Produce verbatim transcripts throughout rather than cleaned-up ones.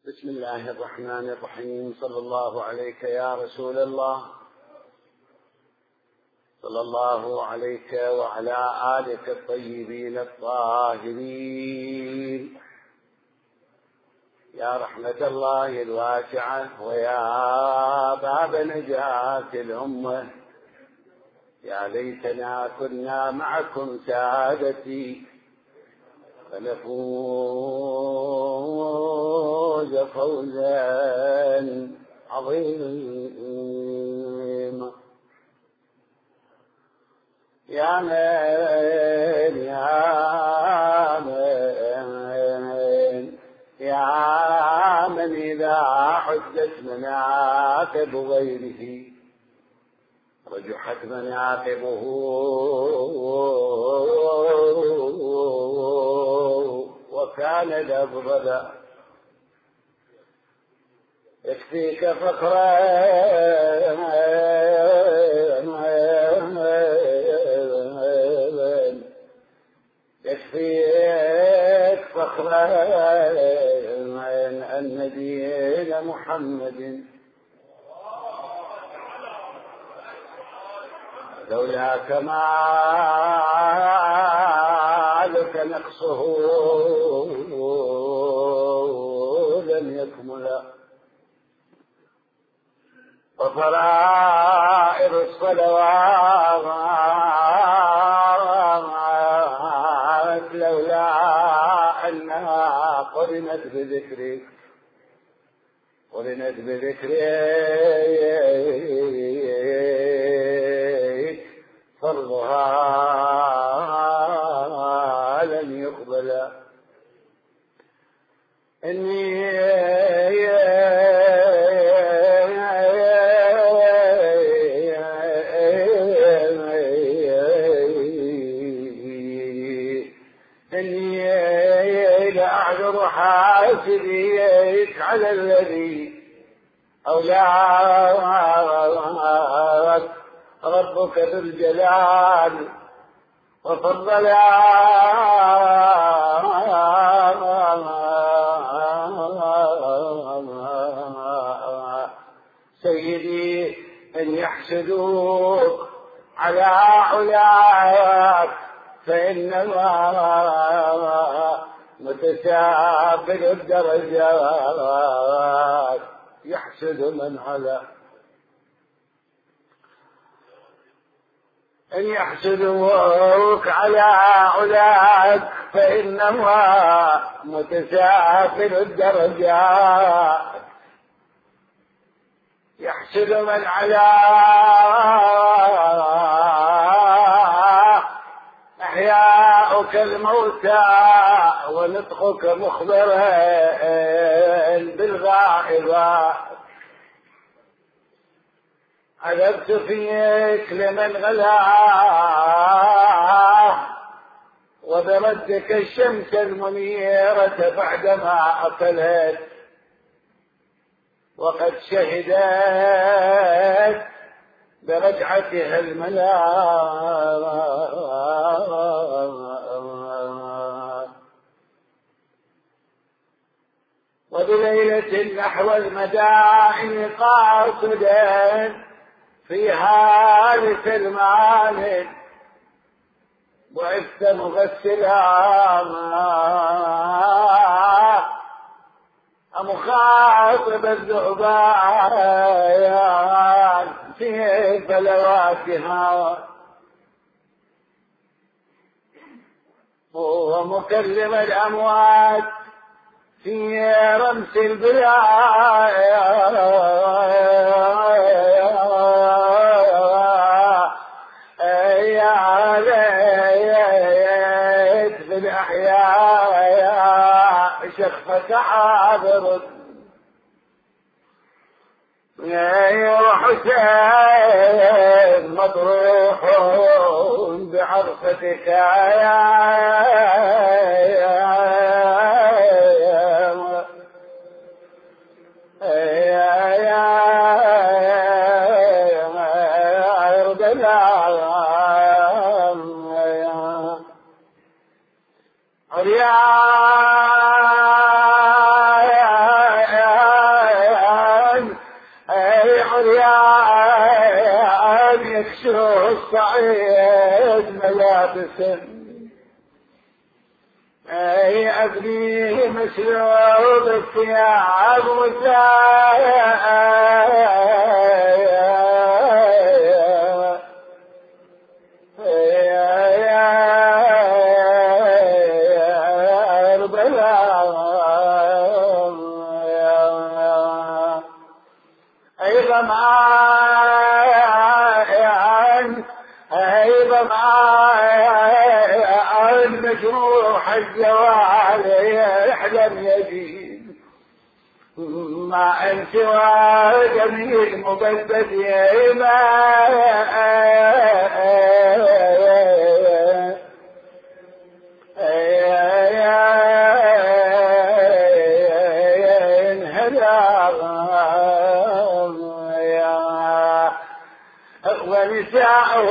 بسم الله الرحمن الرحيم. صلى الله عليك يا رسول الله، صلى الله عليك وعلى آلك الطيبين الطاهرين، يا رحمة الله الواسعة ويا باب نجاة الأمة. يا ليتنا كنا معكم سادتي فنفوز فوزا عظيما. يا من يا من يا من إذا عدت مناقب غيره رجحت مناقبه، وكان الأفضل يكفيك فخرا يكفيك فخرا أن دين محمد لولا كمالك نقصه لم يكمل. وفرائض الصلوات لولا أنها قرنت بذكرك قرنت بذكرك فرضها لن يقبل. إني إني لأعذر حاسبيك على الذي أولاك ربك ذو الجلال وفضل سيدي إن يحسدوك على علاك فإنما متسابل الدرجات يحسد من علا. إن يحسدوك على علاك فإنما متسابل الدرجات يحسد من علا. أحياؤك الموتى ونطقك مخبرا بالغائبات. عذبت فيك لمن غلا وبردك الشمس المنيرة بعدما أقلت وقد شهدت برجعتها الملا. وبليلة نحو المدائن قاصدا في هالك المعالم بعثت مغسلا مخاطب الذؤبان في فلواتها ومكلم الأموات في رمس البلايا. يا ليت في الأحياء شخفك عابر يا حسين مطروح بعرفتك يا العريان يكسو الصعيد ملابس اي ابنيه مسلوب الثياب مجروح الجوال يحلم يجيب ما انت وجميل مبدد يا ونساءه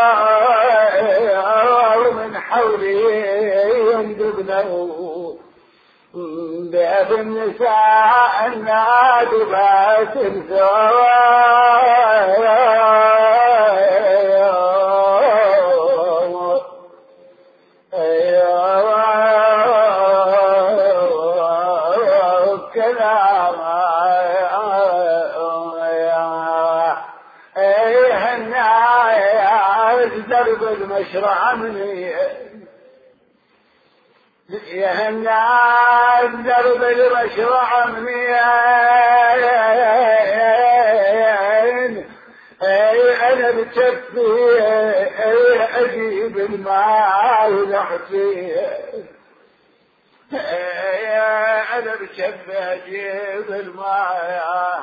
من حوله يندبنه بأب النساء النادبات درب المشرع مني يا الناس درب المشرع مني انا بكفي اجيب الماء ونحفي انا بكفي اجيب الماء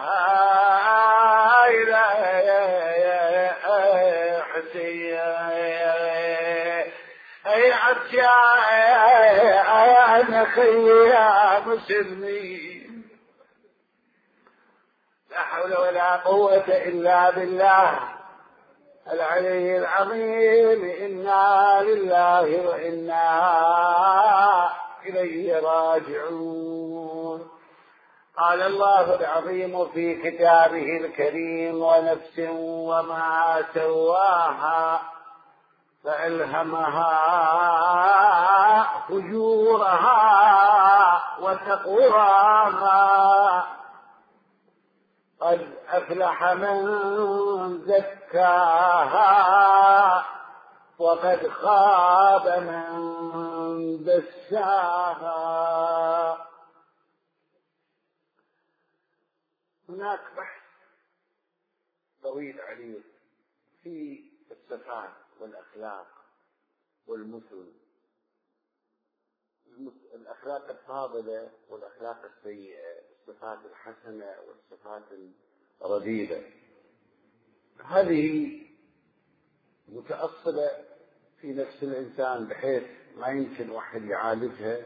اي عطشان خيا مسلمين لا حول ولا قوة الا بالله العلي العظيم. انا لله وانا اليه راجعون. قال الله العظيم في كتابه الكريم ونفس وما سواها فألهمها فجورها وتقواها قد أفلح من زكاها وقد خاب من دساها. هناك بحث طويل عريض في الصفات والأخلاق والمثل، الأخلاق الفاضلة والأخلاق السيئة، الصفات الحسنة والصفات الرديئة. هذه متأصلة في نفس الإنسان بحيث ما يمكن واحد يعالجها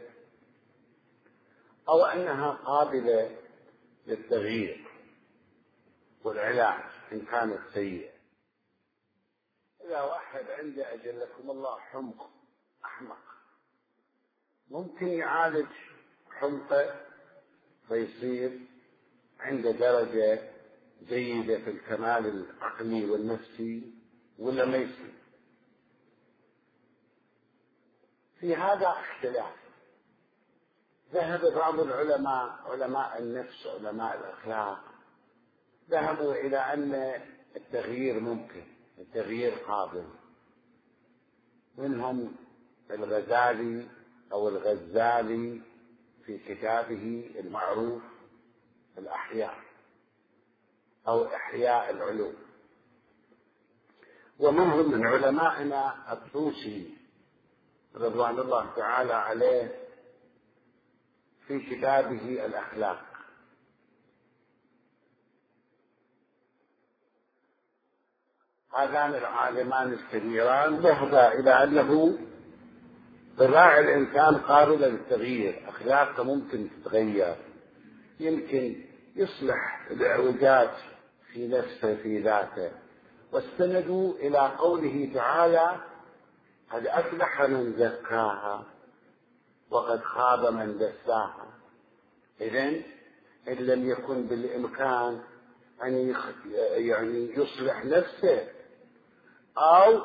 أو أنها قابلة للتغيير والعلاج إن كانت سيئة. إذا واحد عنده أجلكم الله حمق أحمق ممكن يعالج حمقه فيصير عنده درجة جيدة في الكمال العقلي والنفسي ولا ما يصير. في هذا اختلاف. ذهب بعض العلماء علماء النفس علماء الأخلاق ذهبوا إلى أن التغيير ممكن، التغيير قابل. منهم الغزالي أو الغزالي في كتابه المعروف الأحياء أو إحياء العلوم، ومنهم من علمائنا الطوسي رضوان الله تعالى عليه في كتابه الأخلاق. هذان العالمان الكبيران ذهبا إلى أنه طباع الإنسان قابلة للتغيير، أخلاقه ممكن تتغير، يمكن يصلح الإعوجاج في نفسه في ذاته. واستندوا إلى قوله تعالى قد أفلح من زكاها وقد خاب من دساها. إذن إن لم يكن بالإمكان أن يعني يصلح نفسه أو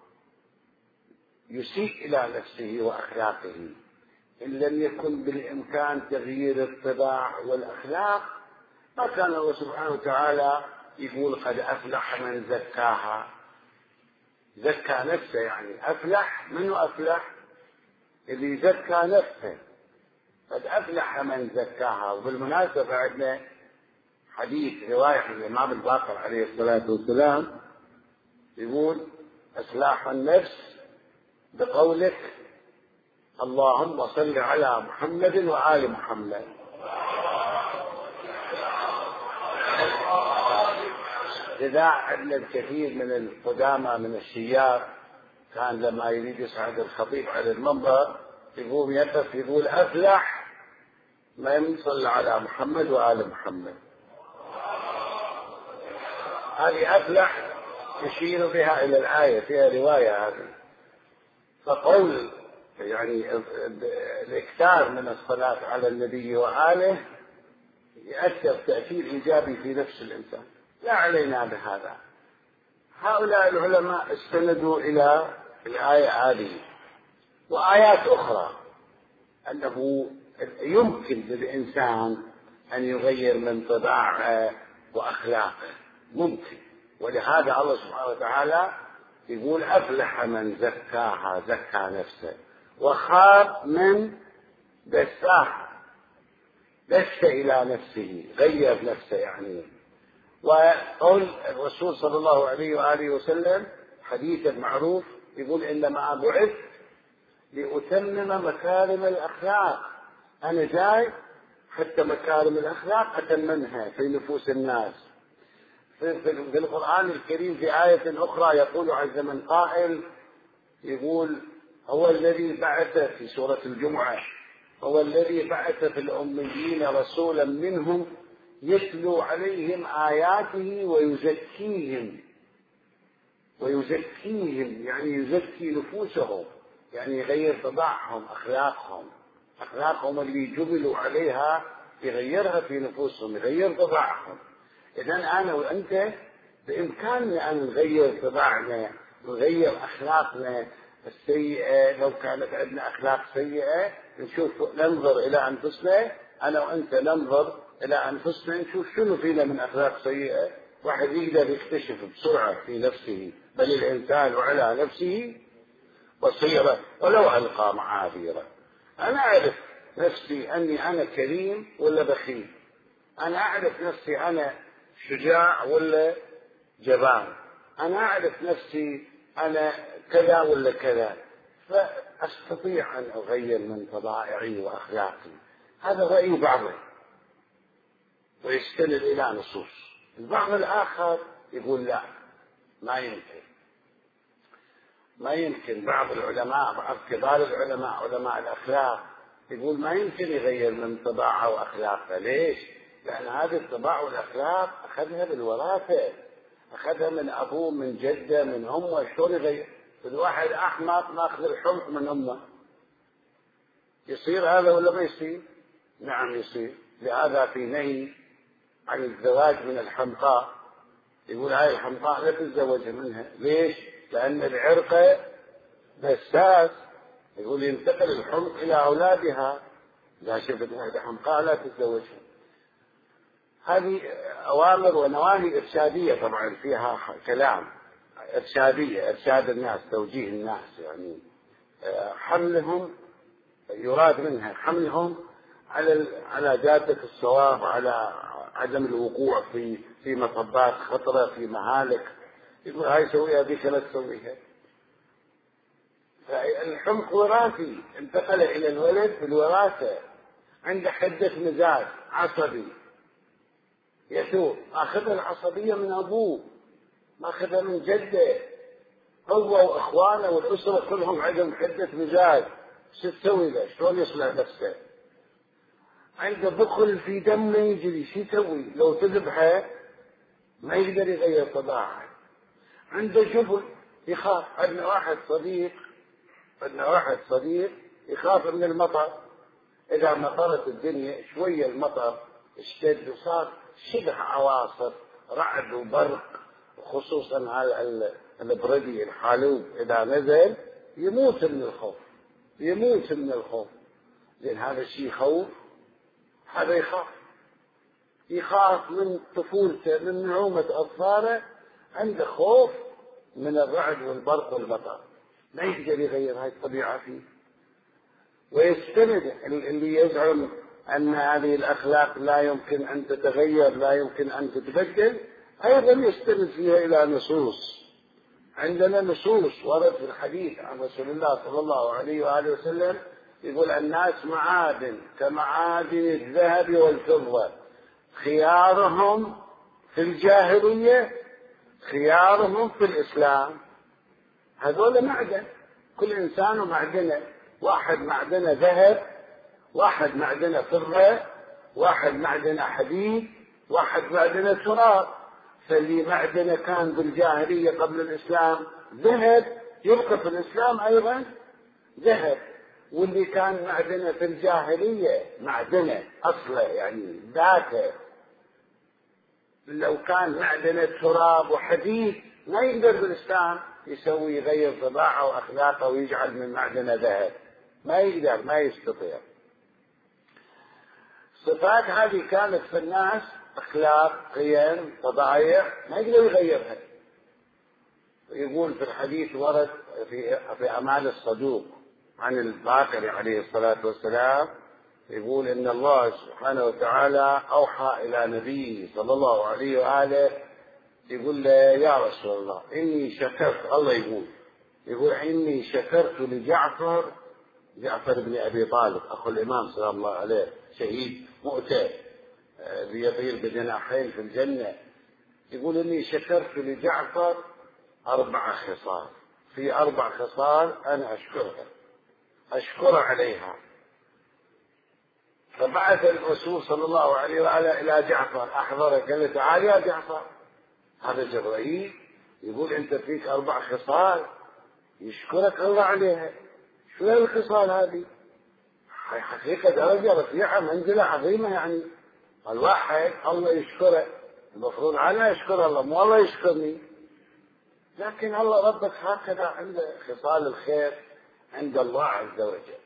يسيء إلى نفسه وأخلاقه. إن لم يكن بالإمكان تغيير الطباع والأخلاق ما كان الله سبحانه وتعالى يقول قد أفلح من زكاها. زكى نفسه يعني أفلح. منو أفلح؟ اللي زكى نفسه. قد أفلح من زكاها. وبالمناسبة عندنا حديث رواية عن الإمام الباقر عليه الصلاة والسلام يقول إصلاح النفس بقولك اللهم صل على محمد وآل محمد. لذا عندنا الكثير من القدامى من الشيار كان لما يريد يصعد الخطيب على المنبر يقوم يقف يقول أفلح من صلى على محمد وآل محمد. هذه أفلح يشير بها إلى الآية، فيها رواية هذه. فقول يعني الإكثار من الصلاة على النبي وآله يؤثر تأثير إيجابي في نفس الإنسان. لا علينا بهذا. هؤلاء العلماء استندوا إلى الآية هذه وآيات أخرى أنه يمكن للإنسان أن يغير من طباعه وأخلاقه، ممكن. ولهذا الله سبحانه وتعالى يقول أفلح من زكاها، زكى نفسه، وخاب من دساها، دس إلى نفسه، غير نفسه يعني. وقول الرسول صلى الله عليه وآله وسلم حديث معروف يقول إنما بعثت لأتمم مكارم الأخلاق. أنا جاي حتى مكارم الأخلاق أتممها في نفوس الناس. في القرآن الكريم في آية أخرى يقول عز من قائل يقول هو الذي بعث في سورة الجمعة هو الذي بعث في الأميين رسولا منهم يتلو عليهم آياته ويزكيهم ويزكيهم يعني يزكي نفوسهم، يعني يغير طباعهم، أخلاقهم أخلاقهم اللي جبلوا عليها يغيرها في نفوسهم، يغير طباعهم. إذن أنا وأنت بإمكاننا أن نغير طباعنا، نغير أخلاقنا السيئة. لو كانت عندنا أخلاق سيئة نشوف ننظر إلى أنفسنا، أنا وأنت ننظر إلى أنفسنا نشوف شنو فينا من أخلاق سيئة. واحد يقدر يكتشف بسرعة في نفسه، بل الإنسان على نفسه بصيرة ولو ألقى معاذيره. أنا أعرف نفسي أني أنا كريم ولا بخيل، أنا أعرف نفسي أنا شجاع ولا جبان، أنا أعرف نفسي أنا كذا ولا كذا، فأستطيع أن أغير من طبائعي وأخلاقي. هذا رأي بعضه ويستند إلى نصوص. البعض الآخر يقول لا، ما يمكن ما يمكن. بعض العلماء، بعض كبار العلماء علماء الأخلاق يقول ما يمكن يغير من طباعه وأخلاقه. ليش؟ لأن هذه الطباع والأخلاق أخذها بالوراثة، أخذها من أبوه، من جده، من أمه. شلون يغير؟ الواحد أحمق ماخذ الحمق من أمه، يصير هذا ولا ما يصير؟ نعم يصير. لهذا في نهي عن الزواج من الحمقاء، يقول هاي الحمقاء لا تتزوج منها. ليش؟ لأن العرق دساس، يقول ينتقل الحمق إلى أولادها، إذا شفت واحدة حمقاء لا تتزوجها. هذه أوامر ونواهي إرشادية، طبعا فيها كلام إرشادية، إرشاد الناس، توجيه الناس، يعني حملهم يراد منها حملهم على على جادة الصواب، على عدم الوقوع في في مطبات خطرة، في مهالك. يقول هاي سويها ذيك لا تسويها. فالحمق وراثي، انتقل إلى الولد بالوراثة، عنده حدة مزاج، عصبي، يسوع أخذ العصبية من أبوه، ما أخذها من جده. هو وإخوانه والأسرة كلهم عندهم حدة مزاج. شو تسوي له؟ شلون يصلح نفسه؟ عنده بخل في دمه يجري، شو يسوي؟ لو تذبحه ما يقدر يغير طباعه. عنده جبن، يخاف. عندنا واحد صديق عندنا واحد صديق يخاف من المطر. إذا مطرت الدنيا شوية المطر اشتد وصار شبه عواصف رعد وبرق، خصوصا هذا البردي الحالوب إذا نزل يموت من الخوف، يموت من الخوف، لأن هذا الشيء يخوف، هذا يخاف، يخاف من طفولته، من نعومة أطفاله، عنده خوف من الرعد والبرق والمطر، ما يقدر يغير هاي الطبيعة فيه. ويستند اللي يزعم أن هذه الأخلاق لا يمكن أن تتغير، لا يمكن أن تتبدل، أيضا يستند فيها إلى نصوص. عندنا نصوص ورد في الحديث عن رسول الله صلى الله عليه وآله وسلم يقول الناس معادن كمعادن الذهب والفضة، خيارهم في الجاهلية خيارهم في الإسلام. هذول معدن، كل إنسان معدنه، واحد معدنه ذهب، واحد معدنه فضة، واحد معدنه حديد، واحد معدنه تراب. فاللي معدنه كان بالجاهلية قبل الإسلام ذهب يبقى في الإسلام أيضا ذهب، واللي كان معدنه في الجاهلية معدنه أصله يعني ذاته، لو كان معدنه تراب وحديد ما يقدر بالإسلام يسوي يغير طباعه وأخلاقه ويجعل من معدنه ذهب، ما يقدر، ما يستطيع. الصفات هذه كانت في الناس أخلاق، قيم، طبائع، ما يقدر يغيرها. يقول في الحديث ورد في في أعمال الصدوق عن الباقر عليه الصلاة والسلام، يقول إن الله سبحانه وتعالى أوحى إلى نبيه صلى الله عليه وآله، يقول له يا رسول الله إني شكرت، الله يقول يقول إني شكرت لجعفر، جعفر بن أبي طالب أخو الإمام صلى الله عليه، شهيد مؤتة بيطير بجناحين في الجنة. يقول إني شكرت لجعفر أربع خصال، في أربع خصال أنا أشكرها أشكر عليها. فبعث الرسول صلى الله عليه وآله إلى جعفر أحضره، قال له تعال يا جعفر، هذا جبرائيل يقول أنت فيك أربع خصال يشكرك الله عليها. شو الخصال هذه؟ حقيقة درجة رفيعة، منزلة عظيمة، يعني الواحد الله يشكره، المفروض أنا أشكر الله مو الله يشكرني. لكن الله ربك هكذا عنده خصال الخير عند الله عز وجل.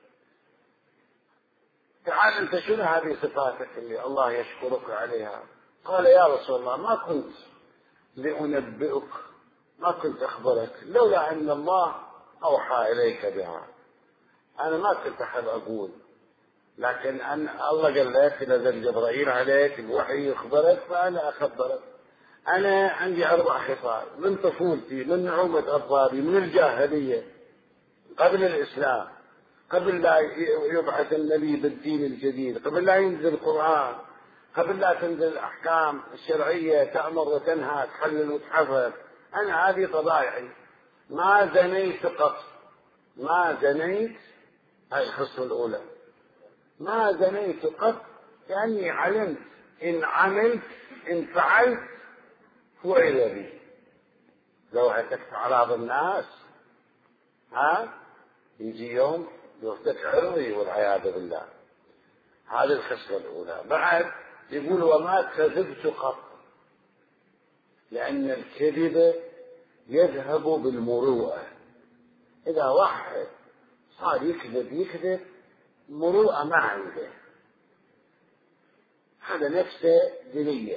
تعال أنت شنو هذه صفاتك اللي الله يشكرك عليها؟ قال يا رسول الله ما كنت لأنبئك، ما كنت أخبرك لولا أن الله أوحى إليك بها، أنا ما كنت أحب أقول، لكن أن الله قال لك نزل جبرائيل عليك الوحي يخبرك فأنا أخبرك. أنا عندي أربع خصال من طفولتي، من نعومة أطفالي، من الجاهلية قبل الإسلام، قبل لا يبعث النبي بالدين الجديد، قبل لا ينزل القرآن، قبل لا تنزل الأحكام الشرعية تأمر وتنهى، تحلل وتحفظ. أنا هذه طبائعي، ما زنيت قط، ما زنيت، هاي الخصلة الأولى، ما زنيت قط، لأني علمت إن عملت إن فعلت فعل بي. لو هتكت أعراض الناس ها يجي يوم يفتك عرضي والعياذ بالله. هذه الخصلة الأولى. بعد يقول وما كذبت قط، لأن الكذب يذهب بالمروءة. إذا واحد صار يكذب يكذب مروءة ما عنده، هذا نفسه دنية،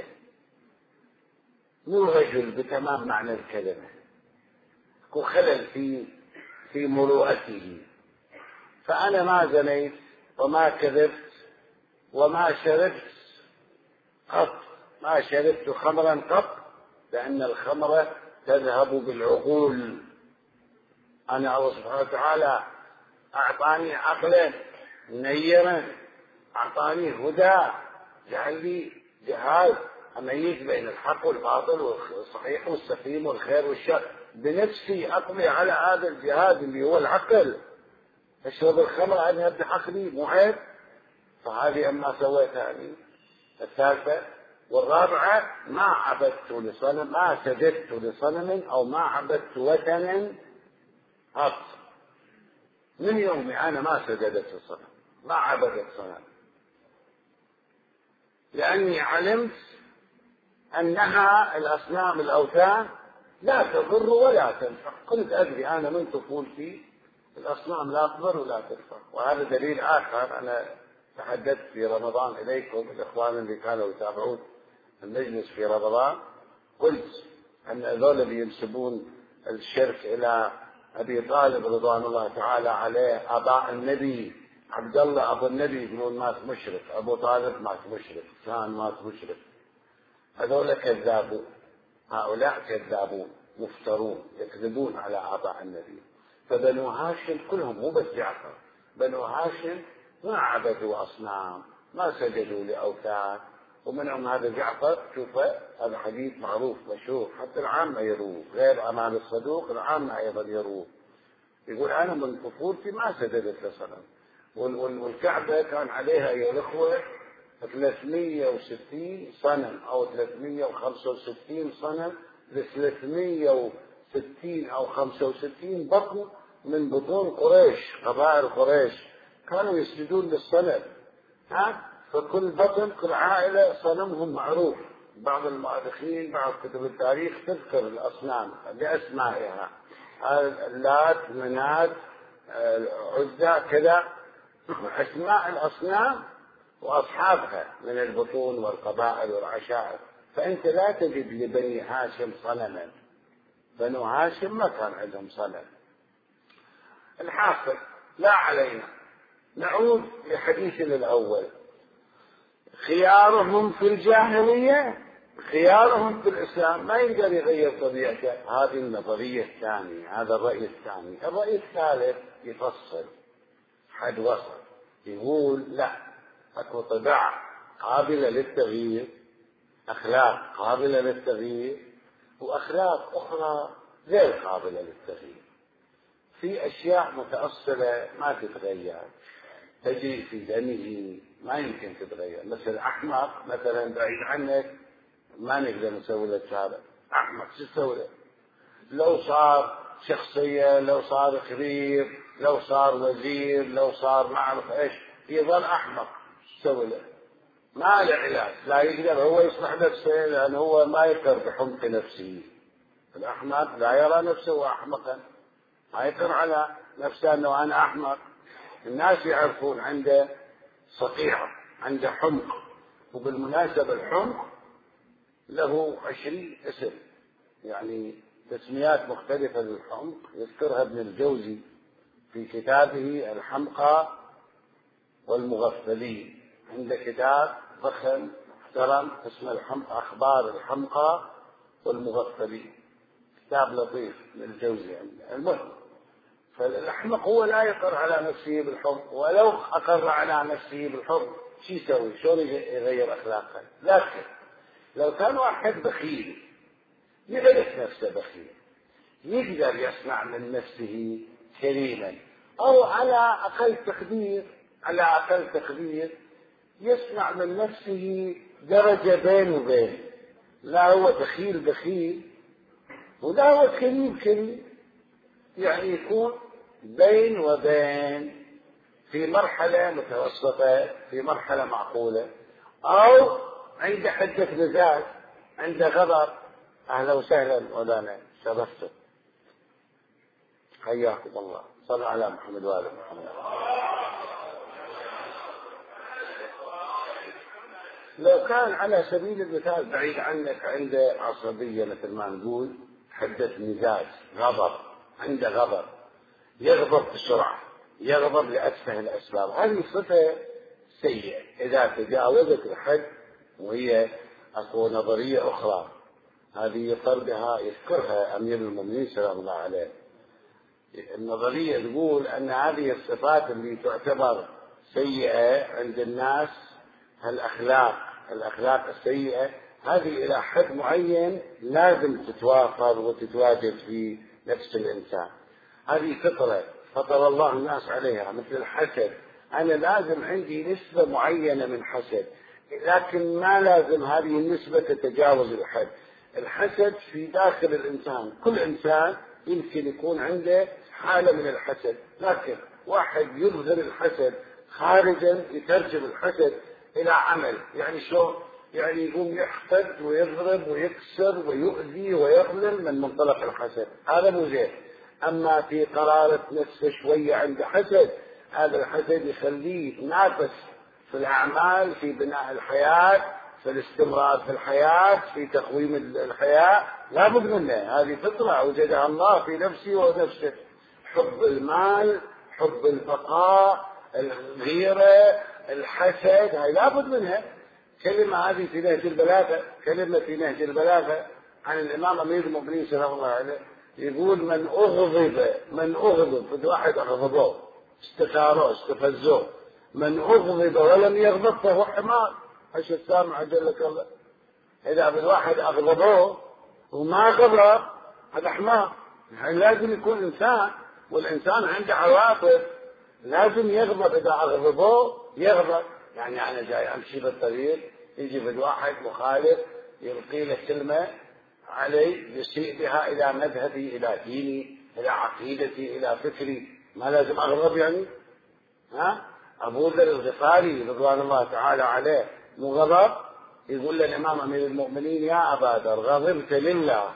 مو رجل بتمام معنى الكلمة، يكون خلل في في مروءته. فأنا ما زنيت وما كذبت وما شربت قط، ما شربت خمرا قط، لأن الخمر تذهب بالعقول. أنا الله سبحانه وتعالى أعطاني عقلا منيرا، أعطاني هدى، جعل لي جهاز أميز بين الحق والباطل والصحيح والسقيم والخير والشر، بنفسي أقضي على هذا الجهاز اللي هو العقل. أشرب الخمر أذهب بعقلي، مو عيب. فهذه أما سويتها لي. الثالثة والرابعة ما عبدت لصنم، ما سجدت لصنم أو ما عبدت وثنا قط. من يومي أنا ما سجدت لصنم، ما عبدت صنم، لأني علمت أنها الأصنام الأوثان لا تضر ولا تنفع. قلت أدري أنا من طفولتي الأصنام لا تضر ولا تنفع. وهذا دليل آخر، أنا تحدثت في رمضان إليكم الإخوان اللي كانوا يتابعون المجلس في رمضان، قلت أن هذول اللي ينسبون الشرك إلى أبي طالب رضوان الله تعالى عليه، آباء النبي، عبد الله أبو النبي يقولون مات مشرك، أبو طالب مات مشرك، كان مات مشرك. هذول كذابون، هؤلاء كذابون مفترون يكذبون على آباء النبي. فبنو هاشم كلهم، مو بس جعفر، بنو هاشم ما عبدوا أصنام، ما سجدوا لأوثان، ومنهم هذا جعفر. شوف هذا حديث معروف مشهور حتى العامة يروه، غير أمام الصدوق العامة أيضا يروه، يقول أنا من طفولتي ما سجدت لصنم. والكعبة كان عليها يا الأخوة ثلاثمئة وستين صنم أو ثلاثمئة وخمسة وستين صنم ل ثلاثمئة وستين أو خمسة وستين بطن من بطون قريش، قبائل قريش كانوا يسجدون للصنم. ها فكل بطن كل عائلة صنمهم معروف. بعض المؤرخين بعض كتب التاريخ تذكر الأصنام بأسمائها، اللات، منات، عزى، كذا أسماء الأصنام وأصحابها من البطون والقبائل والعشائر. فأنت لا تجد لبني هاشم صنما، بنو هاشم ما كان عندهم صنم. الحاصل لا علينا، نعود لحديثنا الأول. خيارهم في الجاهلية خيارهم في الإسلام، ما يقدر يغير طبيعته. هذه النظرية الثانية، هذا الرأي الثاني. الرأي الثالث يفصل حد وسط، يقول لا، اكو طباع قابلة للتغيير، أخلاق قابلة للتغيير، وأخلاق أخرى غير قابلة للتغيير. في أشياء متأصلة ما تتغير، تجري في دمه، ما يمكن تتغير. مثل الأحمق مثلا بعيد عنك ما نقدر نسوي له شارع، أحمق شو تسوي له؟ لو صار شخصية، لو صار كبير، لو صار وزير، لو صار ما أعرف إيش، يظل أحمق، شو تسوي له؟ ما له علاج، لا يقدر هو يصلح نفسه، لأن هو ما يقدر بحمق نفسه. الأحمق لا يرى نفسه أحمقا، ما يقر على نفسه أنه أنا أحمق. الناس يعرفون عنده صقيعة، عنده حمق. وبالمناسبة الحمق له عشرين اسم، يعني تسميات مختلفة للحمق يذكرها ابن الجوزي في كتابه الحمقى والمغفلين. عنده كتاب ضخم محترم اسمه الحمق، أخبار الحمقى والمغفلين، كتاب لطيف من الجوزي. المهم، فالأحمق هو لا يقر على نفسه بالحمق، ولو أقر على نفسه بالحمق شو يسوي؟ شلون يغير أخلاقه؟ لكن لو كان واحد بخيل يعرف نفسه بخيل، يقدر يصنع من نفسه كريما، أو على أقل تقدير على أقل تقدير يصنع من نفسه درجة بين وبين. لا هو بخيل بخيل ولا هو كريم كريم، يعني يكون بين وبين، في مرحلة متوسطة، في مرحلة معقولة، أو عند حدة مزاج، عند غضب. أهلا وسهلا مولانا، شرفتم، حياكم الله. صلوا على محمد وآل محمد. لو كان على سبيل المثال بعيد عنك عنده عصبية مثل ما نقول، حدة مزاج، غضب، عنده غضب، يغضب بسرعة، يغضب لأتفه الأسباب، هذه صفة سيئة إذا تجاوزت الحد. وهي أكو نظرية أخرى هذه يقر بها يذكرها أمير المؤمنين سلام الله عليه. النظرية تقول أن هذه الصفات اللي تعتبر سيئة عند الناس، الأخلاق الأخلاق السيئة هذه إلى حد معين لازم تتوافر وتتواجد في نفس الإنسان. هذه فطرة فطر الله الناس عليها، مثل الحسد. أنا لازم عندي نسبة معينة من حسد، لكن ما لازم هذه النسبة تتجاوز الحد. الحسد في داخل الإنسان، كل إنسان يمكن يكون عنده حالة من الحسد، لكن واحد يظهر الحسد خارجا يترجم الحسد إلى عمل. يعني شو؟ يعني يقوم يحقد ويضرب ويكسر ويؤذي ويظلم من منطلق الحسد، هذا مو زين. أما في قرارة نفسه شوية عند حسد، هذا الحسد يخليه يتنافس في الأعمال، في بناء الحياة، في الاستمرار في الحياة، في تقويم الحياة، لا بد منه. هذه فطرة أوجدها الله في نفسي ونفسه. حب المال، حب البقاء، الغيرة، الحسد، هاي لا بد منها. كلمة هذه في نهج البلاغة، كلمة في نهج البلاغة عن الإمام أمير المؤمنين سلام الله عليه، يقول من أغضب من أغضب بده واحد أغضبوه استثاروه استفزوه، من أغضب ولم يغضب فهو حمار. ايش السامع جلك الله؟ إذا بالواحد أغضبوه وما غضب هذا حمار. يعني لازم يكون إنسان، والإنسان عنده عواطف، لازم يغضب. إذا أغضبوه يغضب. يعني أنا جاي أمشي بالطريق، يجي بالواحد مخالف يلقي له كلمة علي يسيء بها إلى مذهبي، إلى ديني، إلى عقيدتي، إلى فكري، ما لازم أغضب يعني؟ ها؟ أبو ذر الغفاري رضوان الله تعالى عليه مو غضب؟ يقول للإمام أمير المؤمنين يا أبا ذر غضبت لله،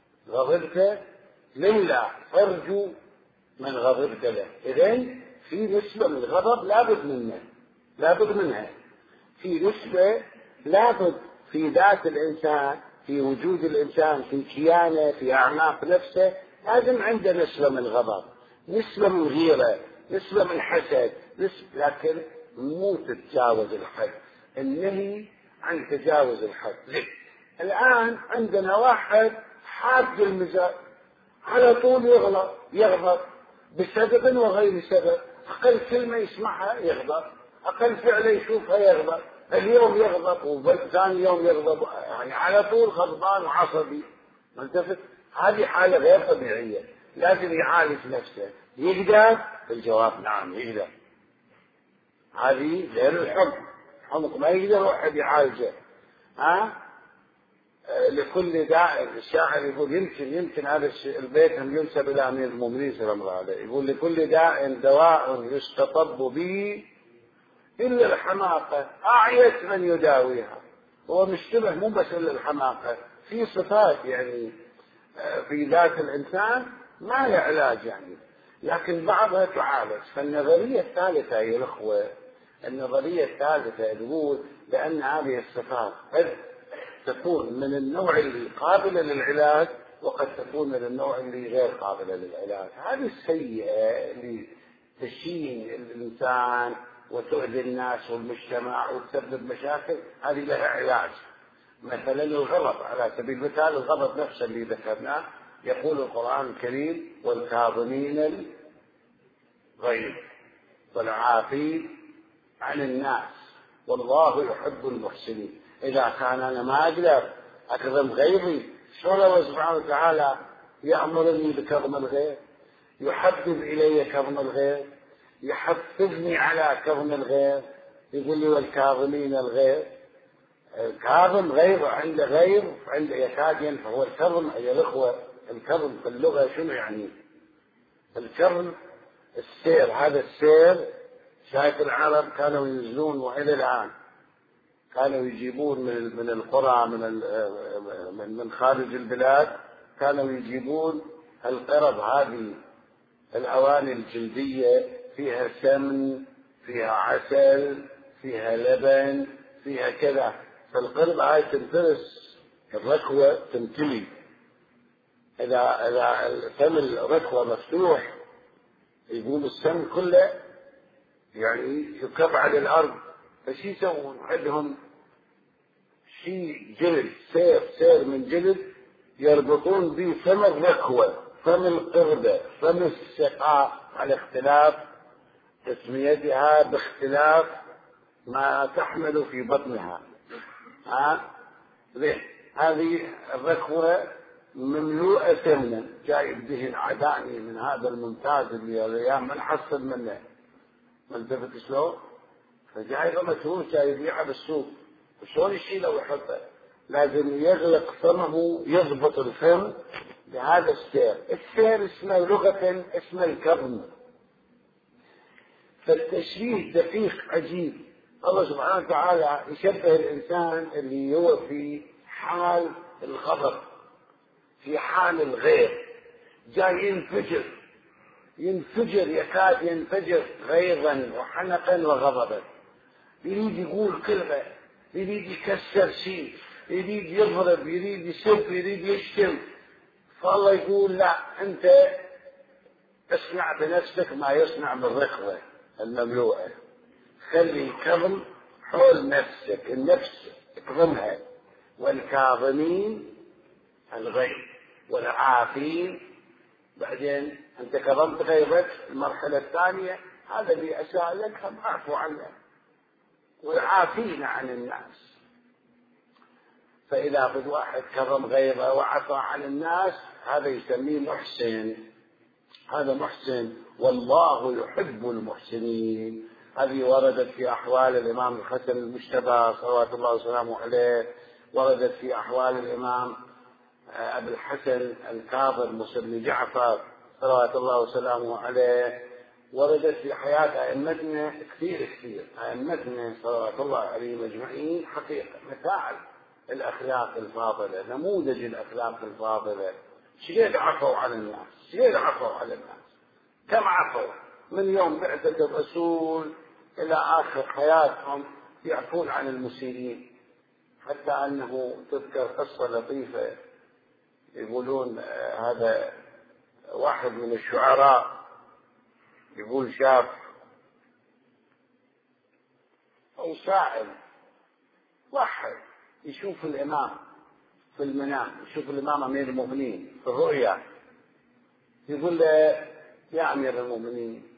غضبت لله فارجو من غضبت له. إذن في نسبة من الغضب لابد منه، لابد منها. في نسبة لابد في ذات الإنسان، في وجود الإنسان، في كيانه، في أعماق نفسه، لازم عنده نسبة من غضب، نسبة من غيرة، نسبة من حسد، نسبة، لكن مو تتجاوز الحد. النهي عن تجاوز الحد. ليه؟ الآن عندنا واحد حاد المزاج، على طول يغلط يغضب بسبب وغير سبب، أقل كلمة يسمعها يغضب، أقل فعل يشوفها يغضب، اليوم يغضب وثاني يوم يغضب، يعني على طول غضبان وعصبي ملتفت. هذه حالة غير طبيعية، لازم يعالج نفسه. يقدر؟ الجواب نعم يقدر. هذه غير الحب، حمق ما يقدر واحد يعالجه. ها؟ لكل داء، الشاعر يقول يمكن يمكن هذا البيت ينسب الى امير المؤمنين سلام الله عليه، يقول لكل داء دواء يستطب به الا الحماقه اعيت من يداويها. هو مشتبه مو بس الا الحماقه، في صفات يعني في ذات الانسان ما لها علاج يعني، لكن بعضها تعالج. فالنظريه الثالثه يا الاخوه، النظريه الثالثه تقول بان هذه الصفات قد تكون من النوع اللي قابلة للعلاج، وقد تكون من النوع اللي غير قابلة للعلاج. هذه السيئة اللي تشين الإنسان وتؤذي الناس والمجتمع وتسبب مشاكل، هذه لها علاج. مثلا الغضب على سبيل المثال، الغضب نفسه اللي ذكرناه، يقول القرآن الكريم والكاظمين الغيظ والعافين عن الناس والله يحب المحسنين. إذا كان أنا ما أقدر أكظم غيظي، شلون الله سبحانه وتعالى يأمرني بكظم الغيظ، يحبب إلي كظم الغيظ، يحفزني على كظم الغيظ، يقول لي والكاظمين الغيظ. الكاظم غيظ عنده غيظ عنده يكاد ينفع. هو الكظم أيها الأخوة، الكظم في اللغة شنو يعني؟ الكظم السير، هذا السير. شايف العرب كانوا ينزلون وإلى الآن كانوا يجيبون من من القرى، من من من خارج البلاد، كانوا يجيبون القرب هذه، الأواني الجلدية فيها سمن، فيها عسل، فيها لبن، فيها كذا. فالقرب هاي تنفرس، الركوة تمتلي. إذا إذا فم الركوة مفتوح يقول السمن كله يعني يكب على الأرض. فشي يسوون؟ عندهم شيء جلد، سير سير من جلد يربطون به فم الركوة، فم القردة، فم السقاء، على اختلاف تسميتها باختلاف ما تحمل في بطنها. ها؟ هذه الركوة مملوءة سمنا، جايب دهن عداني من هذا الممتاز اللي الأيام ما نحصل منه، ملتفت شلون؟ فجايبه متروس جاي يبيعها بالسوق، شلون يشيله ويحطه؟ لازم يغلق فمه، يضبط الفم بهذا السير. السير اسمه لغة اسمه الكظم. فالتشبيه دقيق عجيب، الله سبحانه وتعالى يشبه الإنسان اللي هو في حال الغضب، في حال الغيظ، جاي ينفجر ينفجر يكاد ينفجر غيظا وحنقا وغضبا، يريد يقول كلمة، يريد يكسر شيء، يريد يضرب، يريد يسب، يريد يشتم. فالله يقول لا، أنت اصنع بنفسك ما يصنع بالركضة المملوءة، خلي كظم حول نفسك، النفس اكظمها، والكاظمين الغيظ والعافين. بعدين أنت كظمت غيظك، المرحلة الثانية هذا اللي أساء لك هم اعفو عنه، والعافين عن الناس. فإذا قد واحد كظم غيظه وعفى عن الناس هذا يسميه محسن، هذا محسن، والله يحب المحسنين. هذه وردت في أحوال الإمام الحسن المجتبى صلوات الله وسلامه عليه، وردت في أحوال الإمام أبي الحسن الكاظم موسى بن جعفر صلوات الله وسلامه عليه، وردت في حياة أئمتنا كثير كثير. أئمتنا صلوات الله عليهم أجمعين حقيقة مثال الأخلاق الفاضلة، نموذج الأخلاق الفاضلة. شقد عفوا على الناس، شقد عفوا على الناس، كم عفوا من يوم بعثة الرسول إلى آخر حياتهم يعفون عن المسيئين. حتى أنه تذكر قصة لطيفة، يقولون هذا واحد من الشعراء يقول شاف أو سائل واحد يشوف الإمام في المنام، يشوف الإمام أمير المؤمنين في الرؤيا، يقول له يا أمير المؤمنين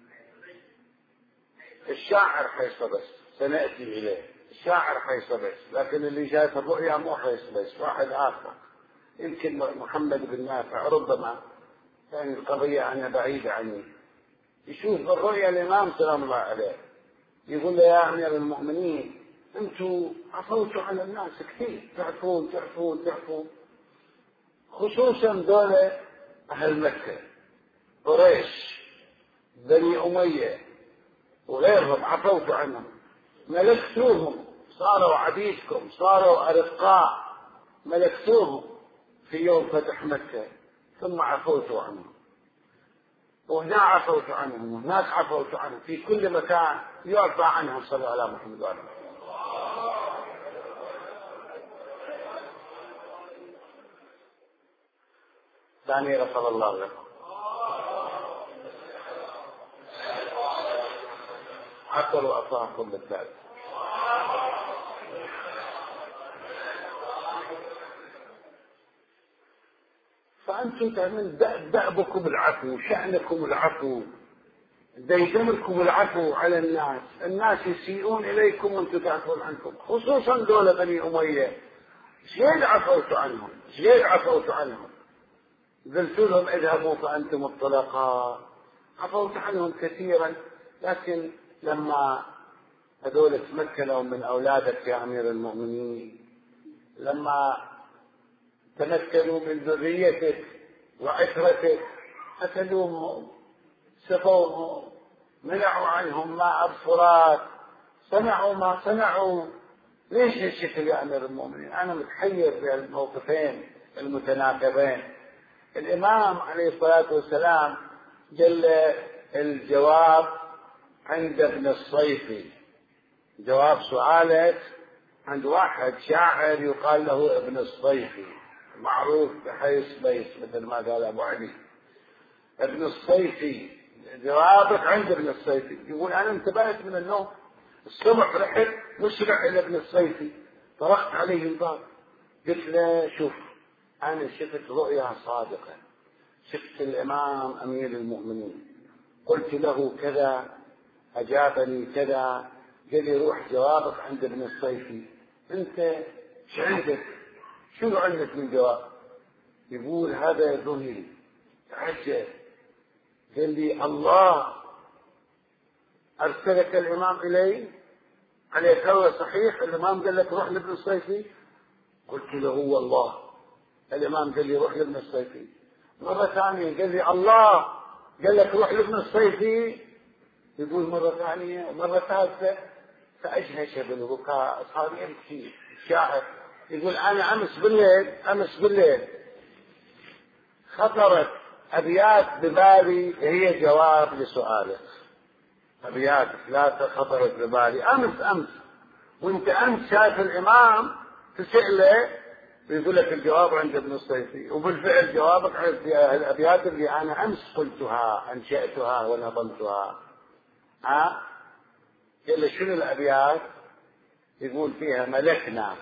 الشاعر حيصبس، سنأتي إليه، الشاعر حيصبس، لكن اللي شايف الرؤيا مو حيصبس، واحد آخر يمكن محمد بن نافع ربما، يعني القضية أنا بعيدة عني. يشوف الرؤيا الإمام سلام الله عليه، يقول له يا أمير المؤمنين أنتوا عفوتوا على الناس كثير، تعفون تعفون تعفون، خصوصا دولة أهل مكة، قريش، بني أمية وغيرهم، عفوتوا عنهم، ملكتوهم، صاروا عبيدكم، صاروا أرقاء، ملكتوهم في يوم فتح مكة، ثم عفوتوا عنهم، وهنا عفوتوا عنهم، وهناك عفوتوا عنهم، في كل مكان يعفى عنهم. صلى الله على محمد وعلى آله. ثاني غفر الله لكم، عقلوا أطاعكم بالذات. فأنتم تعمل دأبكم العفو، شأنكم العفو، ديدنكم العفو على الناس، الناس يسيئون إليكم وأنتم تعفون عنكم، خصوصا دولة بني أمية، شيء عفوت عنهم، شيء عفوت عنهم، قلت لهم اذهبوا فأنتم الطلقاء، عفوت عنهم كثيرا. لكن لما هذول تمكنوا من أولادك يا أمير المؤمنين، لما تمكنوا من ذريتك وعشرتك، قتلوهم، سفوهم، منعوا عنهم ماء الفرات، صنعوا ما صنعوا. ليش هالشكل يا أمير المؤمنين؟ أنا متحير في الموقفين المتناقضين. الإمام عليه الصلاة والسلام جل الجواب عند ابن الصيفي، جواب سؤالك عند واحد شاعر يقال له ابن الصيفي، معروف بحيث بيس مثل ما قال أبو علي. ابن الصيفي جوابك عند ابن الصيفي، يقول أنا انتبهت من النوم الصبح، رحت مسرع إلى ابن الصيفي، طرقت عليه الباب، قلت له شوف أنا شفت رؤيا صادقة، شفت الإمام أمير المؤمنين، قلت له كذا، أجابني كذا، قال لي روح جوابك عند ابن الصيفي، أنت شو عندك؟ شو عندك من جواب؟ يقول هذا ذهل عجب، قال لي الله أرسلك الإمام إلي عليه قول صحيح، الإمام قال لك روح لابن الصيفي؟ قلت له هو الله، الإمام قال لي روح لابن الصيفي. مرة ثانية قال لي الله قال لك روح لابن الصيفي، يقول مرة ثانية، مرة ثالثة، فأجهش بالبكاء، صار يبكي. الشاعر يقول أنا أمس بالليل أمس بالليل خطرت أبيات ببالي هي جواب لسؤالك. أبيات ثلاثة خطرت ببالي أمس أمس، وأنت أمس شايف الإمام تسأله يقول لك الجواب عند ابن الصيفي، وبالفعل جوابك عند الأبيات اللي أنا أمس قلتها أنشأتها ونظمتها. ها إلا شنو الأبيات؟ يقول فيها ملكنا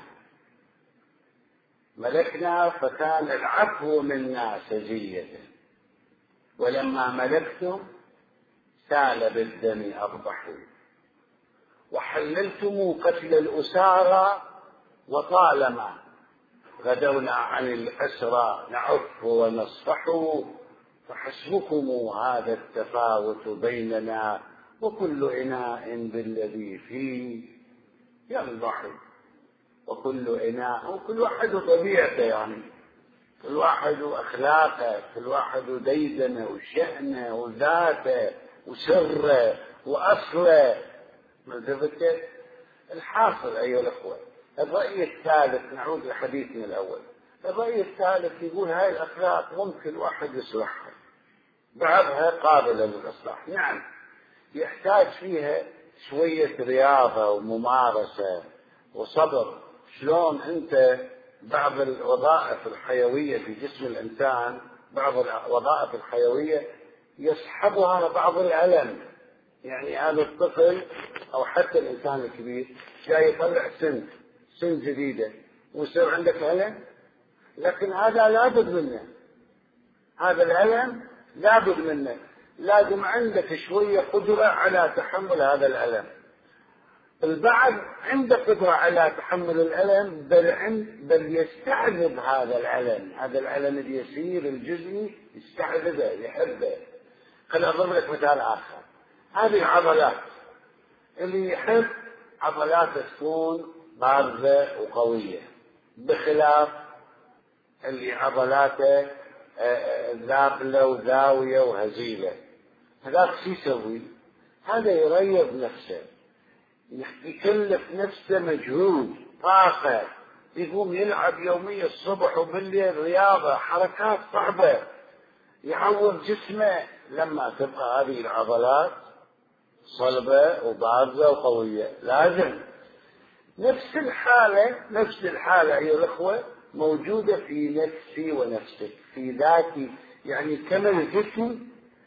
ملكنا فكان العفو منا سجية، ولما ملكتم سال بالدم أربحوا، وحللتم قتل الأسارى وطالما غدونا عن الأسرى نعف ونصفح، فحسبكم هذا التفاوت بيننا وكل إناء بالذي فيه ينضح. وكل إناء وكل واحد طبيعته، يعني كل واحد أخلاقه، كل واحد ديدنه وشأنه وذاته وسره وأصله. ملتفت الحاصل أيها الأخوة، الرأي الثالث، نعود لحديثنا الأول، الرأي الثالث يقول هاي الأخلاق ممكن واحد يصلحها، بعضها قابلة للإصلاح، نعم يحتاج فيها شوية رياضة وممارسة وصبر. شلون أنت بعض الوظائف الحيوية في جسم الإنسان، بعض الوظائف الحيوية يصحبها بعض الألم، يعني هذا الطفل أو حتى الإنسان الكبير جاي يطلع سن سن جديدة ويصير عندك ألم، لكن هذا لابد منه، هذا الألم لابد منه، لازم عندك شوية قدرة على تحمل هذا الألم. البعض عنده قدرة على تحمل الألم، بل, بل يستعذب هذا الألم، هذا الألم اليسير الجزئي يستعذبه يحبه. خليني أضرب لك مثال آخر، هذه العضلات اللي يحب عضلاته تكون بارزة وقوية، بخلاف اللي عضلاته ذابلة وذاوية وهزيلة، هذاك شو يسوي؟ هذا يريض نفسه، يكلف نفسه مجهود طاقة، يقوم يلعب يوميا الصبح وبالليل رياضة حركات صعبة يعود جسمه. لما تبقى هذه العضلات صلبة وبارزة وقوية، لازم نفس الحالة نفس الحالة أيها الأخوة موجودة في نفسي ونفسك، في ذاتي، يعني كما الجسم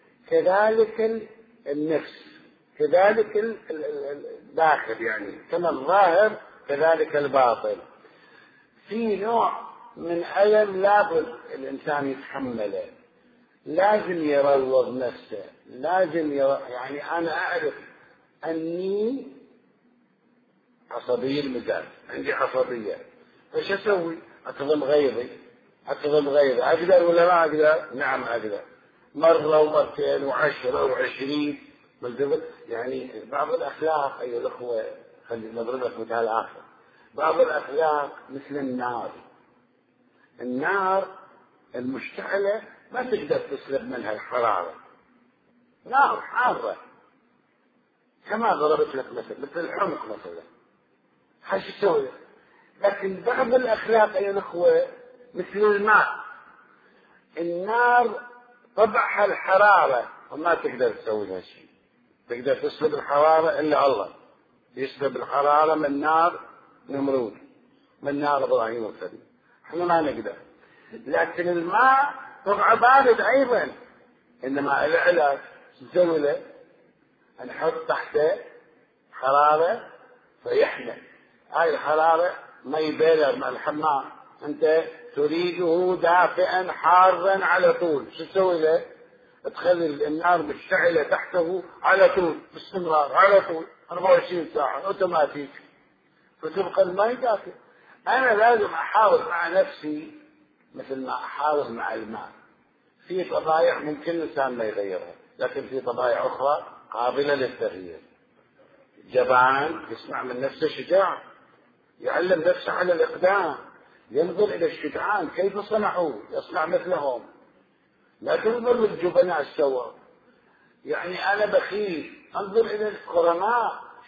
كذلك النفس، كذلك الداخل، يعني كما الظاهر كذلك الباطن. في نوع من ألم لابد الإنسان يتحمله، لازم يروض نفسه، لازم ير... يعني أنا أعرف أني عصبي المزاج، عندي عصبية، فش أسوي؟ أكظم غيظي أكظم غيظي أقدر ولا ما أقدر؟ نعم أقدر، مرة ومرتين وعشرة وعشرين ملتفت. يعني بعض الأخلاق أيها الأخوة، خلينا نضرب لك مثال آخر، بعض الأخلاق مثل النار، النار المشتعلة ما تقدر تسلب منها الحرارة، نار حارة، كما ضربت لك مثل مثل الحمق مثلا، حاش تسوي. لكن بعض الأخلاق أيها الأخوة مثل الماء، النار طبعها الحرارة وما تقدر تسوي لها شيء، تقدر تسلب الحرارة إلا الله يسلب الحرارة من نار نمرود، من نار إبراهيم الخليل، احنا ما نقدر. لكن الماء طبعه بارد أيضا، إنما العلاج نسوي له نحط تحته حرارة فيحمل هاي الحرارة، ما يبالغ مع الحمام، أنت تريده دافئا حارا على طول، شو تسوي له؟ تخلي النار مشتعلة تحته على طول باستمرار على طول أربعة وعشرين ساعة أوتوماتيك، فتبقى الماء دافئ. أنا لازم أحاول مع نفسي مثل ما أحاول مع الماء. في طبائع ممكن الإنسان ما يغيرها، لكن في طبائع أخرى قابلة للتغيير. جبان يسمع من نفسه شجاع، يعلم نفسه على الإقدام، ينظر إلى الشجعان كيف صنعوا يصنع مثلهم. لا تنظر للجبناء سوا، يعني أنا بخيل أنظر إلى الكرماء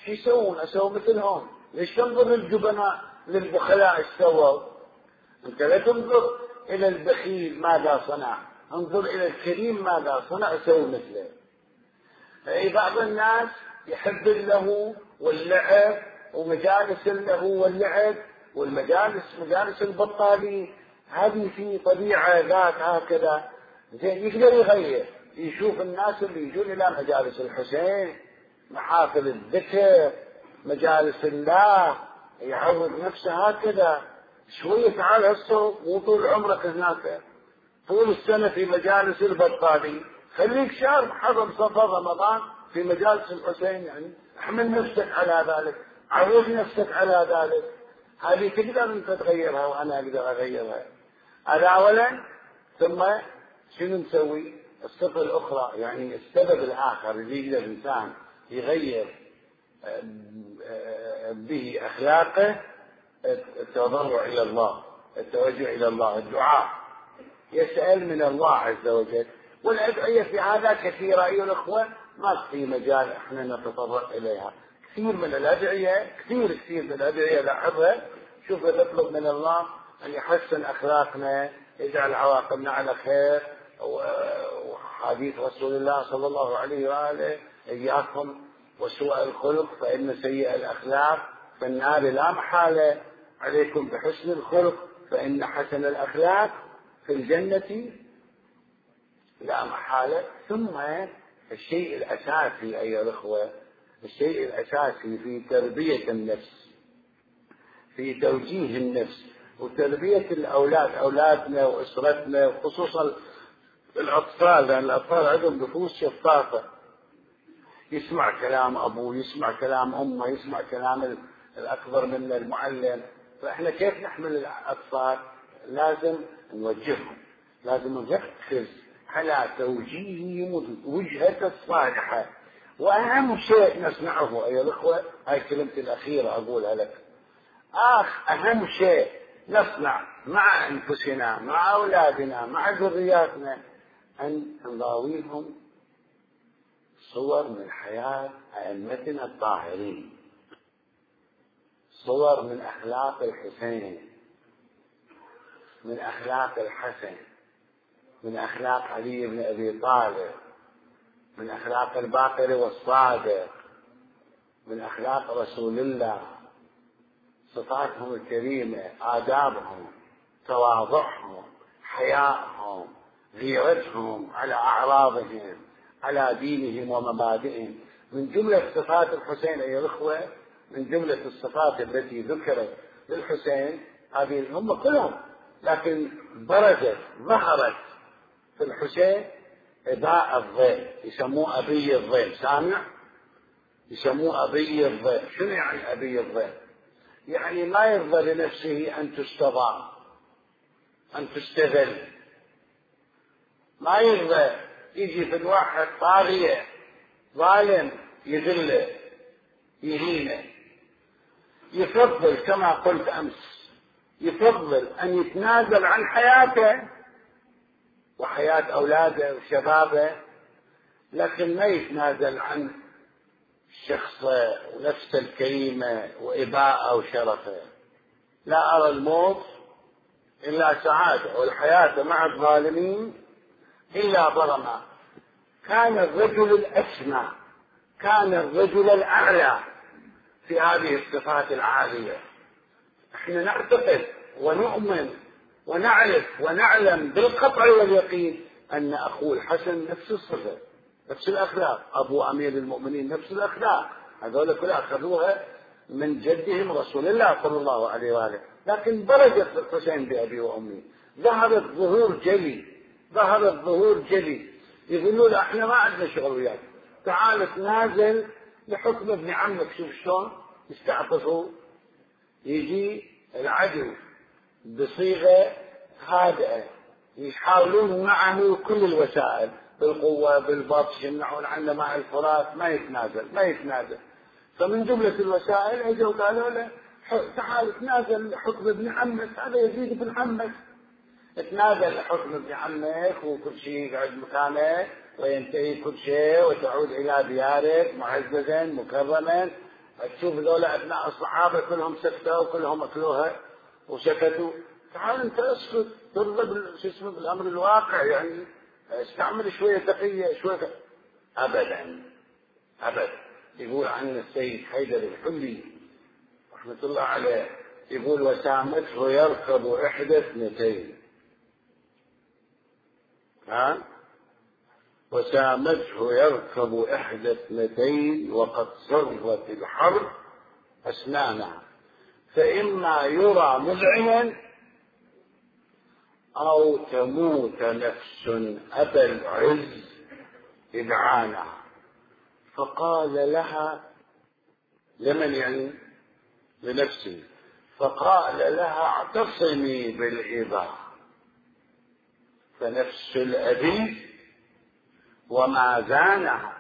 شو يسوون؟ أسووا مثلهم. ليش تنظر للجبناء للبخلاء ايش سووا؟ أنت لا تنظر إلى البخيل ماذا صنع، انظر إلى الكريم ماذا صنع، سووا مثله. أي بعض الناس يحب اللهو واللعب ومجالس اللهو واللعب والمجالس مجالس البطالين، هذه في طبيعة ذات هكذا. زين يقدر يغير، يشوف الناس اللي يجون إلى مجالس الحسين، محافل الذكر، مجالس الله، يعود نفسه هكذا شوية. تعال هسه مو طول عمرك هناك، طول السنة في مجالس البطالين، خليك شهر محرم صفر رمضان في مجالس الحسين. يعني احمل نفسك على ذلك، عود نفسك على ذلك. هذه تقدر انت تغيرها وانا اقدر اغيرها. هذا اولا. ثم شنو نسوي؟ الصفة الاخرى، يعني السبب الاخر اللي يقدر الانسان يغير به اخلاقه، التضرع الى الله، التوجه الى الله، الدعاء، يسأل من الله عز وجل. والأدعية في هذا كثيرة أيها الأخوة، ما في مجال احنا نتطرق إليها. كثير من الأدعية، كثير كثير من الأدعية لاحظها، شوف نطلب من الله أن يحسن أخلاقنا، يجعل عواقبنا على خير. وحديث رسول الله صلى الله عليه وآله: إياكم وسوء الخلق فإن سيء الأخلاق في النار لا محالة، عليكم بحسن الخلق فإن حسن الأخلاق في الجنة لا محالة. ثم الشيء الأساسي أيها الأخوة، الشيء الأساسي في تربية النفس، في توجيه النفس وتربية الأولاد، أولادنا وأسرتنا، وخصوصا الأطفال، لأن الأطفال عندهم نفوس شفافة، يسمع كلام أبوه، يسمع كلام أمه، يسمع كلام الأكبر منه المعلم. فإحنا كيف نحمل الأطفال؟ لازم نوجههم، لازم نركز على توجيههم وجهة الصالحة. وأهم شيء نصنعه أيها الأخوة، هاي كلمتي الأخيرة أقولها لك، آخ أهم شيء نصنع مع أنفسنا، مع أولادنا، مع ذرياتنا، أن نضاويهم صور من حياة أئمتنا الطاهرين، صور من أخلاق الحسين، من أخلاق الحسن، من أخلاق علي بن أبي طالب، من أخلاق الباقر والصادق، من أخلاق رسول الله، صفاتهم الكريمة، آدابهم، تواضعهم، حياءهم، غيرتهم على أعراضهم، على دينهم ومبادئهم. من جملة صفات الحسين أيها الأخوة، من جملة الصفات التي ذكرت للحسين، هذه هم كلهم، لكن برزت ظهرت في الحسين إباء الضيف، يسموه أبي الضيف. سامع؟ يسموه أبي الضيف. شنو يعني أبي الضيف؟ يعني ما يرضى لنفسه أن تستضاع، أن تستذل، ما يرضى يجي في الواحد طاغية ظالم يذله يهينه. يفضل كما قلت أمس، يفضل أن يتنازل عن حياته وحياة أولاده وشبابه، لكن ما يتنازل عن شخصه ونفسه الكريمة وإباءه وشرفه. لا أرى الموت إلا سعادة والحياة مع الظالمين إلا ظلما. كان الرجل الأسمى، كان الرجل الأعلى في هذه الصفات العالية. احنا نعتقد ونؤمن ونعرف ونعلم بالقطع واليقين أن أخوه الحسن نفس الصفة، نفس الأخلاق، أبو أمير المؤمنين نفس الأخلاق، هذول كلها أخذوها من جدهم رسول الله صلى الله عليه وآله. لكن برزت الحسين بأبي وأمي، ظهرت ظهور جلي، ظهرت ظهور جلي. يقولوا له احنا ما عندنا شغل وياك، تعال تنازل لحكم ابن عمك. شوف شلون يستعطفوا. يجي العدو بصيغة هادئة، يحاولون معه كل الوسائل، بالقوة بالبطش، يمنعون عنه ماء الفرات، ما يتنازل ما يتنازل. فمن جملة الوسائل اجوا قالوا له تعال تنازل لحكم ابن عمك، هذا يزيد ابن عمك، تنازل لحكم ابن عمك وكل شيء يقعد مكانه وينتهي كل شيء وتعود إلى ديارك معززا مكرما تشوف ذولا أبناء الصحابة كلهم سكتوا وكلهم أكلوها وسكتوا. تعال أنت اسكت، ترضى شو اسمه بالأمر الواقع، يعني استعمل شوية تقية شوية. أبدا أبدا. يقول عن السيد حيدر الحلي رحمة الله عليه، يقول وسامته يركب إحدى اثنتين، ها وسامته يركب إحدى اثنتين وقد صرت الحرب أسنانها، فإما يرى مذعنا أو تموت نفس أبى العز إذعانها. فقال لها، لمن يعني؟ لنفسه. فقال لها اعتصمي بالإباء، فنفس الأبي وما زانها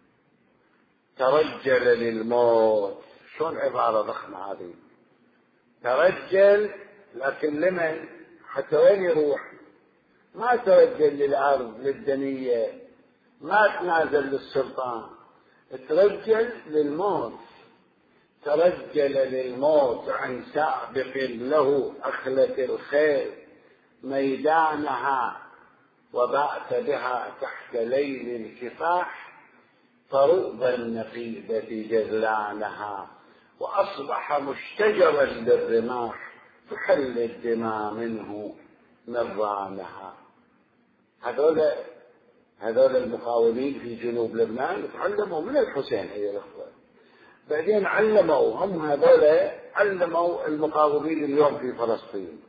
ترجل للموت. شون عبارة ضخمة هذه، ترجل، لكن لمن؟ حتى وين يروح؟ ما ترجل للأرض للدنية، ما تنازل للسلطان، ترجل للموت. ترجل للموت عن سابق له أخلة الخير ميدانها، وبعث بها تحت ليل الكفاح فرؤب النقيبة جذلانها، وأصبح مشتجرا للرماح تحل الدماء منه نظامها. هذول هذول المقاومين في جنوب لبنان تعلموا من الحسين أيها الأخوة، بعدين علموا هم هذول علموا المقاومين اليوم في فلسطين.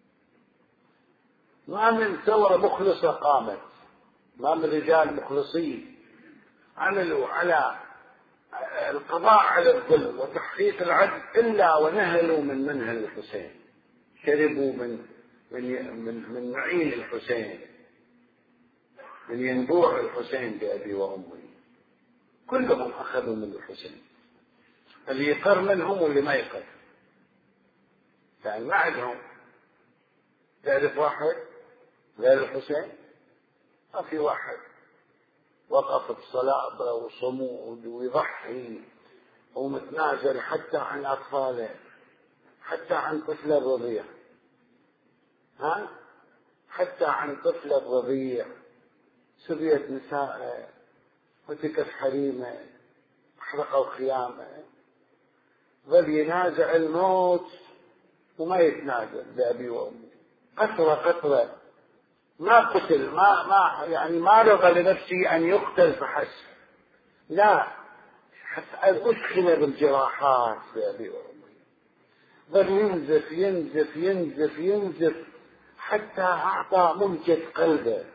ما من ثورة مخلصة قامت، ما من رجال مخلصين عملوا على القضاء على الظلم وتحقيق العدل إلا ونهلوا من منهل الحسين، شربوا من من من, من معين الحسين، من ينبوع الحسين بأبي وأمي. كلهم أخذوا من الحسين، اللي يقر منهم واللي ما يقر. يعني ما عندهم. تعرف واحد غير الحسين؟ ما في واحد وقف بصلابة وصمود ويضحي ومتنازل حتى عن أطفاله، حتى عن طفل الرضيع، ها حتى عن طفل الرضيع. سبيت نساء وتكف حريمه، احرقوا خيامه، ظل ينازع الموت وما يتنازل بأبي وأمي. قطرة قطرة ما قتل، ما ما يعني ما رضى لنفسه أن يقتل فحسب، لا، أدخل بالجراحات بأبي وأمي. ظل ينزف ينزف ينزف ينزف حتى أعطى مهجة قلبه،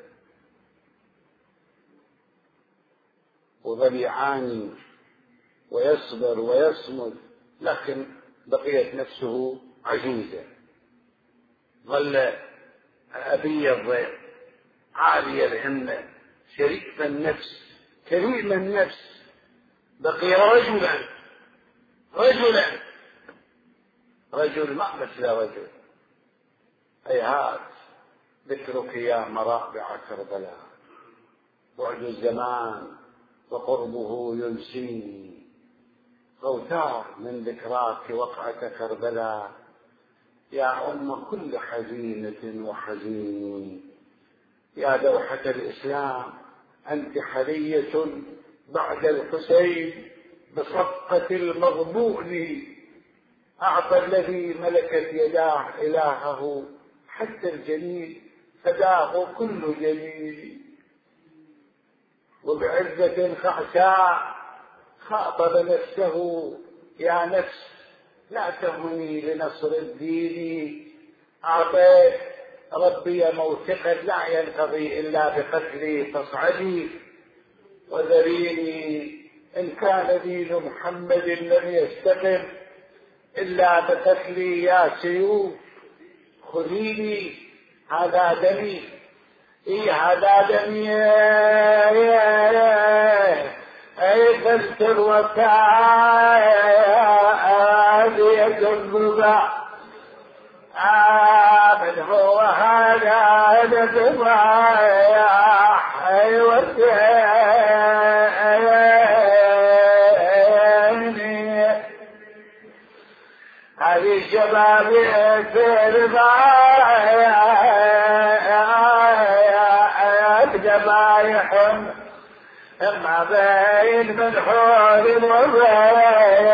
وظل يعاني ويصبر ويصمد، لكن بقيت نفسه عجوزة. ظل أبي الضيق عالي الهمة شريف النفس كريم النفس، بقي رجلا رجلا رجل ما مثل رجل. هيهات ذكرك يا مرابع كربلاء، بعد الزمان وقربه ينسيني، غوثار من ذكراك وقعة كربلاء، يا أم كل حزينة وحزين، يا دوحة الإسلام أنت حرية بعد الحسين بصفقة المغبون، أعطى الذي ملكت يداه إلهه حتى الجليل فداه كل جليل، وبعزة خعساء خاطب نفسه يا نفس لا تهني لنصر الدين، أعطيت ربي موثقا لا ينقضي إلا بقتلي فاصعدي وذريني، إن كان دين محمد لم يستقم إلا بقتلي يا سيوف خذيني، هذا دمي، إيه هذا دمي، أي فلتر وكاذية الضبع، من هو هذا الضباح، أي وكاني ذبايح ما بين من حول وبين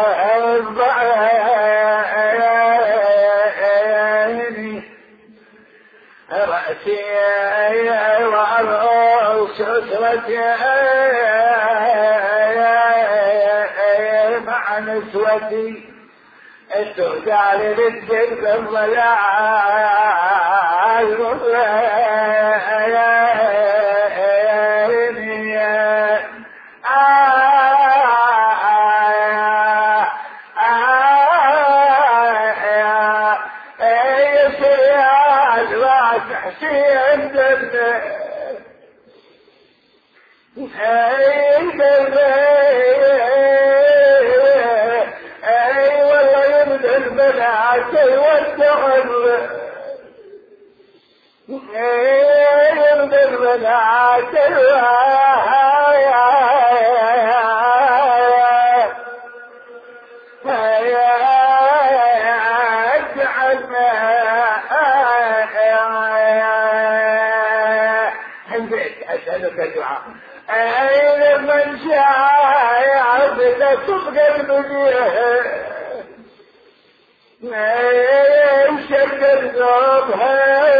رأسي وأرؤوس أسرتي مع نسوتي التهدى للذل الضلال أين من شاء بلا تبقى المدير شد الذوبها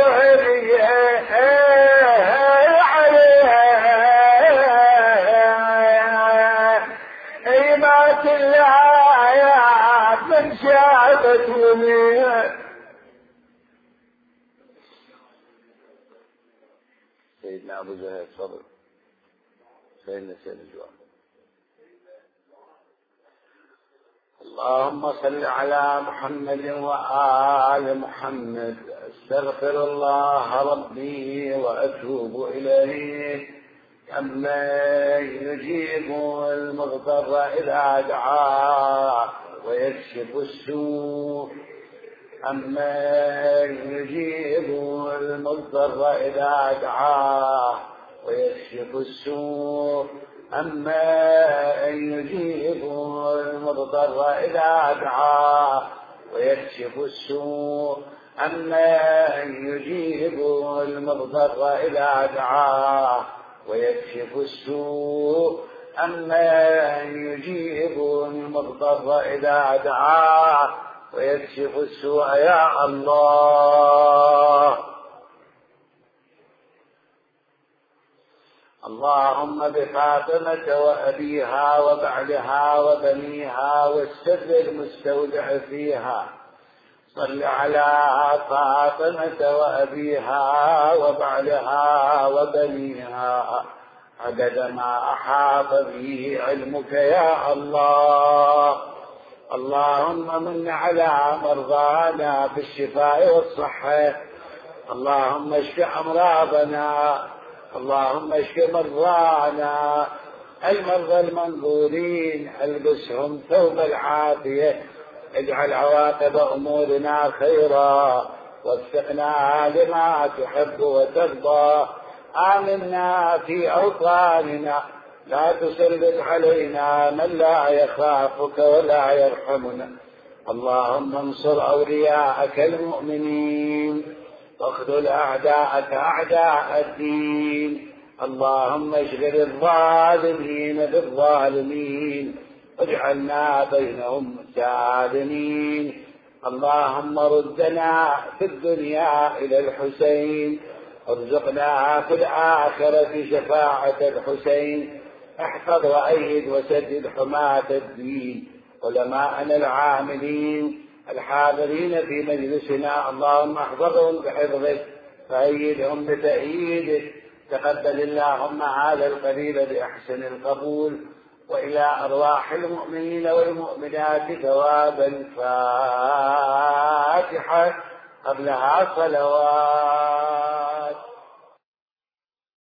عليها إيمات الآيات من شابت وليها. سيدنا أبو زهير صبر سيدنا سيد الجواب. اللهم صل على محمد وآل محمد. استغفر الله ربي وأتوب إليه. أما يجيب المضطر إذا دعاه ويكشف السوء أما يجيب المضطر إذا دعاه ويكشف السوء أما أن يجيب المضطر إذا دعاه ويكشف السوء أما أن يجيب المضطر إذا دعاه ويكشف السوء أما أن يجيب المضطر إذا دعاه ويكشف السوء يا الله. اللهم بفاطمة وأبيها وبعلها وبنيها والسر المستودع فيها صل على فاطمة وأبيها وبعلها وبنيها عدد ما أحاط به علمك يا الله. اللهم من على مرضانا بالشفاء والصحة. اللهم اشف أمراضنا. اللهم اشف مرضانا المرضى المنظورين البسهم ثوب العافية. اجعل عواقب أمورنا خيرا وفقنا لما تحب وترضى. آمنا في أوطاننا لا تسلط علينا من لا يخافك ولا يرحمنا. اللهم انصر أولياءك المؤمنين واخذل أعداءك أعداء الدين. اللهم اشغل الظالمين بالظالمين واجعلنا بينهم سالمين. اللهم ردنا في الدنيا إلى الحسين ارزقنا في الآخرة شفاعة الحسين. احفظ وأيد وسدد حماة الدين علماءنا العاملين الحاضرين في مجلسنا. اللهم احفظهم بحفظك فأيدهم بتأييدك. تقبل اللهم هذا القليل بأحسن القبول وإلى أرواح المؤمنين والمؤمنات ثوابا. فاتحة قبلها صلوات.